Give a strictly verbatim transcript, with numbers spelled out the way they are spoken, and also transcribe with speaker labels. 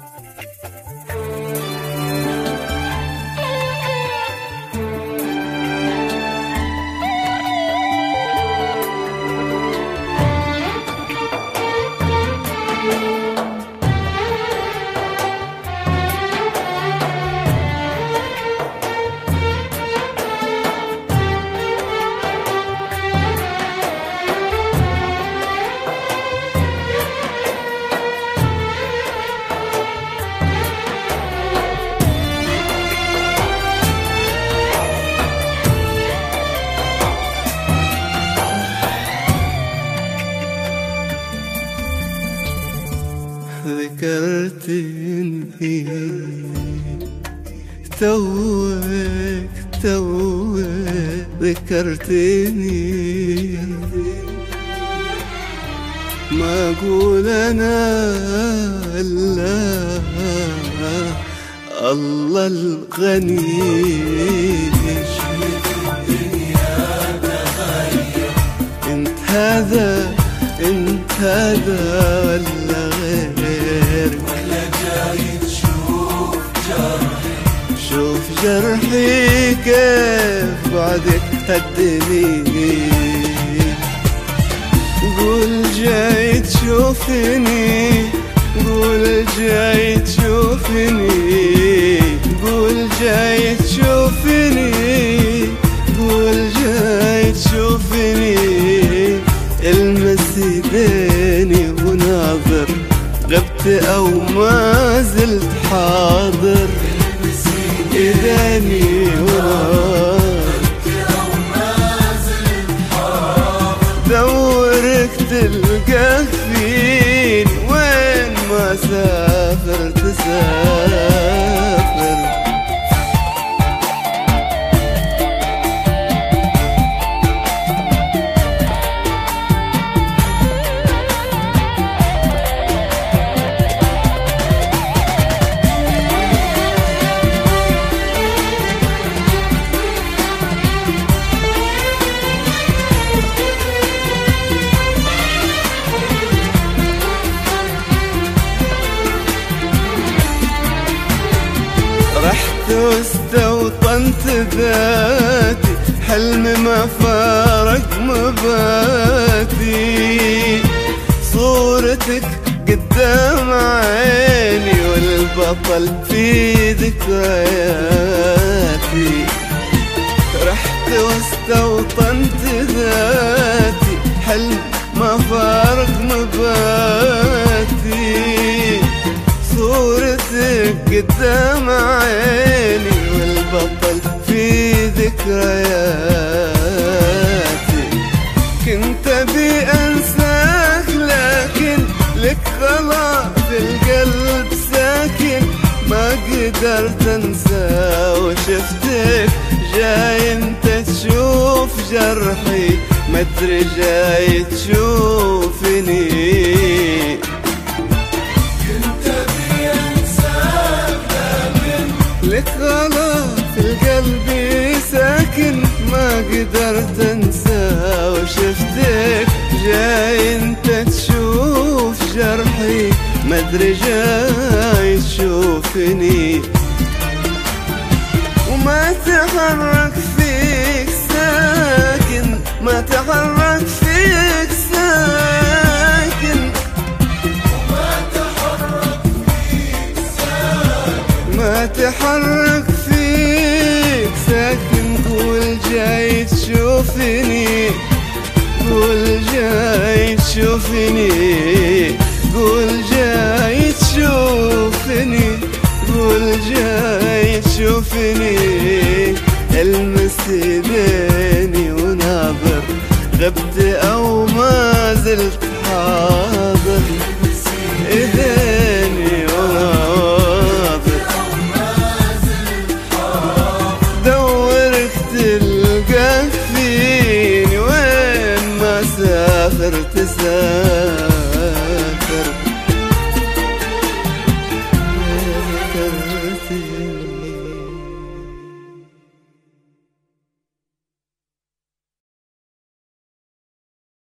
Speaker 1: ذكرتني توك توك ذكرتني، ما أقول أنا إلا الله الغني. انت هذا انت هذا ولا غير،
Speaker 2: ولا جاي تشوف جرحي،
Speaker 1: شوف جرحي كيف بعدك هدني. قول جاي تشوفني، قول جاي تشوفني، قول جاي تشوفني، قول جاي تشوفني. المس ايديني وناظر، غبت او ما زلت حاضر.
Speaker 2: المس
Speaker 1: ايديني وناظر،
Speaker 2: او ما زلت حاضر.
Speaker 1: دورك تلقى فين وين ما سافر تسافر. رحت واستوطنت ذاتي، حلمي ما فارق مباتي. صورتك قدام عيني والبطل في ذكرياتي. رحت واستوطنت ذاتي، حلمي ما فارق مباتي. صورتك قدام عيني والبطل في ذكرياتي. كنت ابي انساك لكن لك خلاص في القلب ساكن، ما قدرت انسى وشفتك جاي انت تشوف جرحي، مدري جاي تشوفني. لك غلا في القلب ساكن، ما قدرت انسى وشفتك جاي انت تشوف جرحي، مدري جاي تشوفني. وما تحرك فيك ساكن، ما تحرك فيك ساكن، ما تحرك فيك ساكن. قول جاي تشوفني، قول جاي تشوفني، قول جاي تشوفني، قول جاي تشوفني. المس ايديني وناظر، غبت او ما زلت حاضر. ايديني